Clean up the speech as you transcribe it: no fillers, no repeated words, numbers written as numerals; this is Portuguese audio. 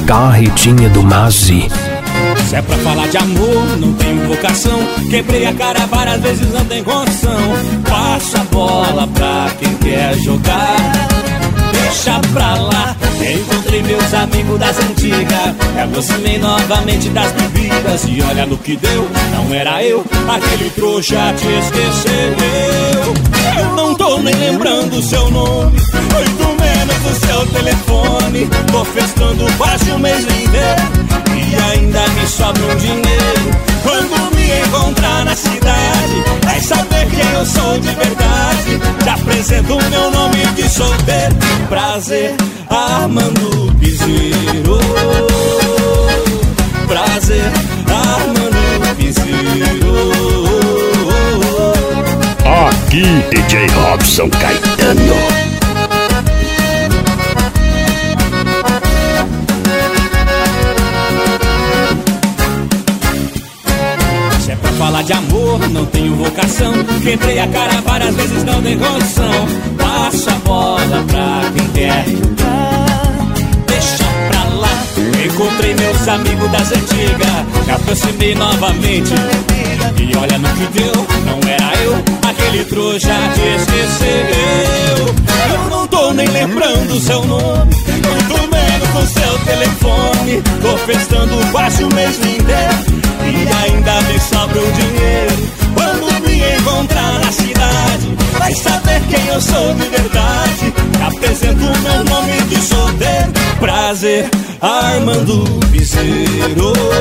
Carretinha do Mazi. Se é pra falar de amor, não tenho vocação. Quebrei a cara várias vezes, não tem condição. Passo a bola pra quem quer jogar. Deixa pra lá, encontrei meus amigos das antigas. Me aproximei novamente das bebidas. E olha no que deu, não era eu. Aquele trouxa te esqueceu. Eu não tô nem lembrando o seu nome, muito menos o seu telefone. Tô festando quase um mês inteiro e ainda me sobra um dinheiro. Quando me encontrar na cidade, vai saber quem eu sou de verdade. Te apresento o meu nome de solteiro. Prazer, Armando Piseiro. Prazer, Armando Piseiro. Aqui, DJ Robson Caetano. Falar de amor, não tenho vocação. Quebrei a cara várias vezes, não tem condição. Passo a bola pra quem quer jogar. Deixa pra lá, encontrei meus amigos das antigas. Me aproximei novamente e olha no que deu, não era eu. Aquele trouxa te esqueceu. Eu não tô nem lembrando o seu nome, muito menos o seu telefone. Tô festando quase o mês inteiro e ainda me sobra o dinheiro. Quando me encontrar na cidade, vai saber quem eu sou de verdade. Apresento o meu nome de solteiro. Prazer, Armando Piseiro.